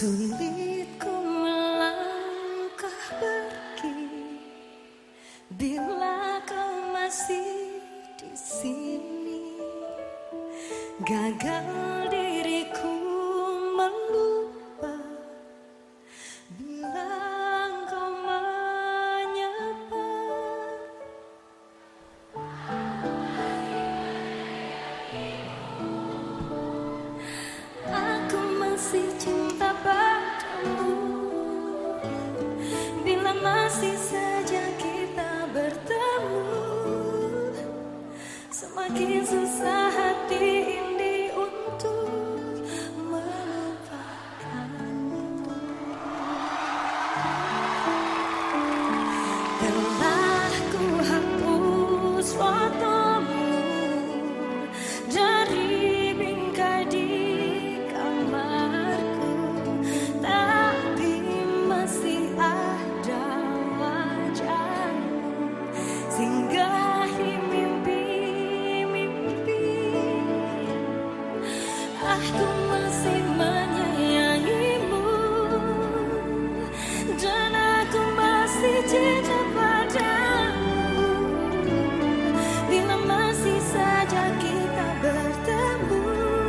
Sulit ku melangkah pergi bila kau masih di sini. Gagal diriku melupa bila kau menyapa. Aku masih cinta padamu bila masih saja kita bertemu. Semakin susah hati ini untuk melupakanmu. Telah ku hapus fotomu dari bingkai di kamarku, tapi masih ada wajahmu singgahi mimpi-mimpi. Aku masih menyayangimu dan aku masih cinta padamu bila masih saja kita bertemu.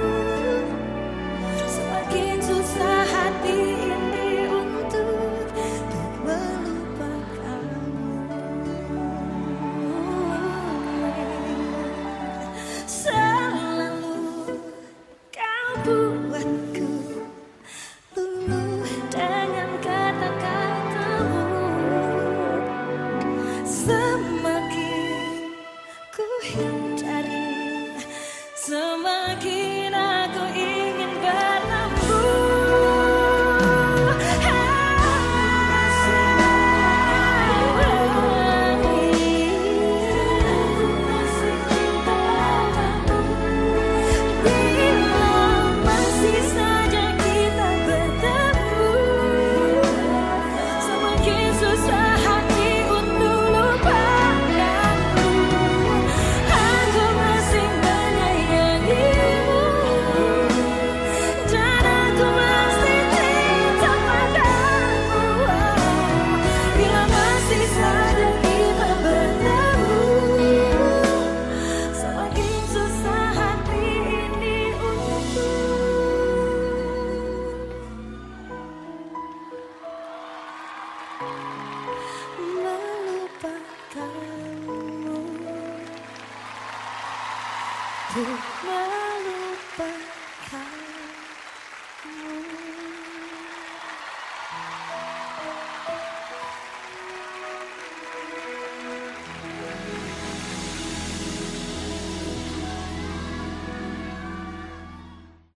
Semakin susah hati ini untuk melupakanmu. Selalu kau buatku luluh dengan kata-katamu. Semakin ku hindari, semakin aku ingin bertemu. Bila masih saja kita bertemu, semakin susah hati untuk lupakanmu. Aku masih menyayangimu dan aku masih cinta padamu. Bila masih saja kita bertemu, semakin susah hati ini untuk melupakanmu. Untuk melupakanmu.